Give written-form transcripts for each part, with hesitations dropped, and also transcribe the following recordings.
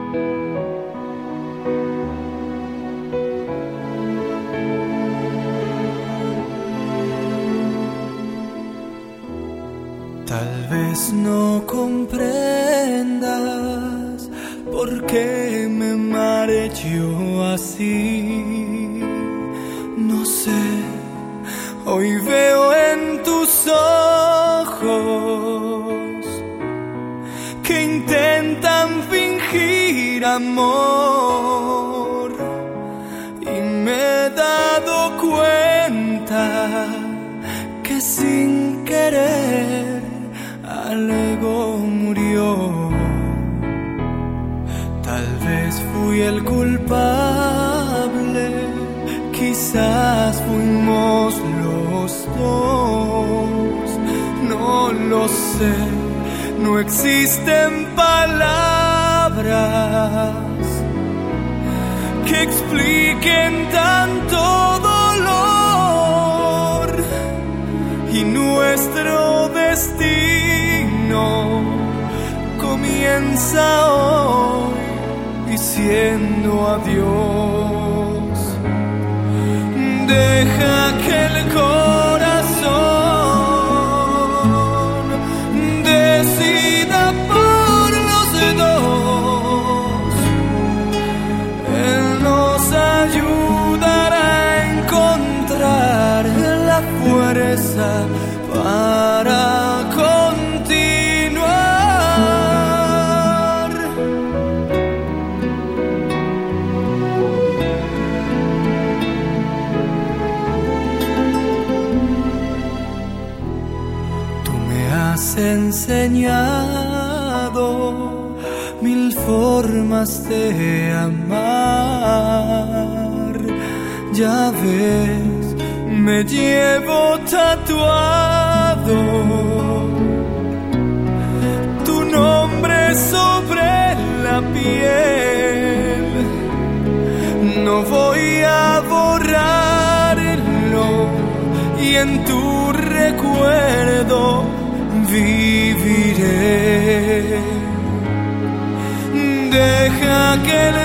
Tal vez no comprendas por qué me marcho así. No sé, hoy veo en tus ojos que intentan fingir amor, y me he dado cuenta que sin querer algo murió. Tal vez fui el culpable, quizás fuimos los dos, no lo sé. No existen palabras que expliquen tanto dolor, y nuestro destino comienza hoy diciendo adiós. Deja que el corazón decida por los dos. Él nos ayudará a encontrar la fuerza para continuar. Tú me has enseñado mil formas de amar. Ya ves, me llevo tatuado tu nombre sobre la piel. No voy a borrarlo, y en tu recuerdo viviré. Deja que el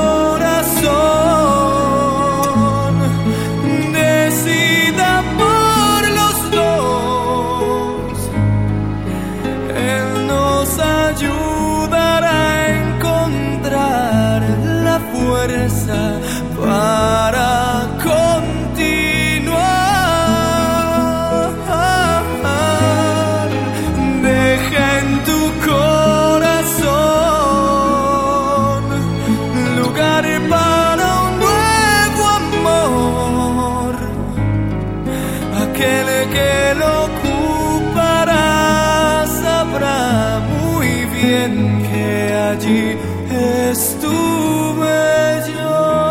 corazón decida por los dos. Él nos ayudará a encontrar la fuerza para continuar. Deja en tu corazón lugar para un nuevo amor. Aquel que lo ocupará sabrá muy bien que allí estuve yo.